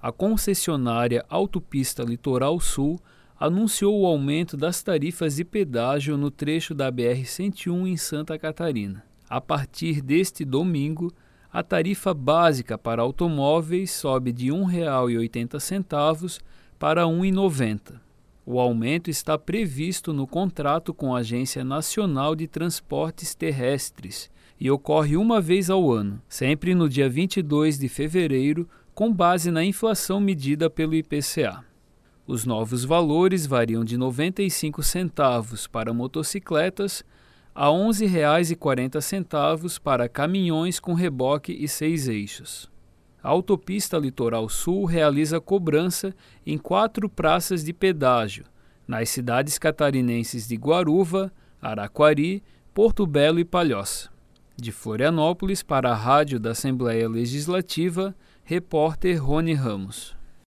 A concessionária Autopista Litoral Sul anunciou o aumento das tarifas de pedágio no trecho da BR-101 em Santa Catarina. A partir deste domingo, a tarifa básica para automóveis sobe de R$ 1,80 para R$ 1,90. O aumento está previsto no contrato com a Agência Nacional de Transportes Terrestres e ocorre uma vez ao ano, sempre no dia 22 de fevereiro, com base na inflação medida pelo IPCA. Os novos valores variam de 95 centavos para motocicletas a R$ 11,40 para caminhões com reboque e 6 eixos. A Autopista Litoral Sul realiza cobrança em 4 praças de pedágio, nas cidades catarinenses de Guaruva, Araquari, Porto Belo e Palhoça. De Florianópolis, para a Rádio da Assembleia Legislativa, repórter Rony Ramos.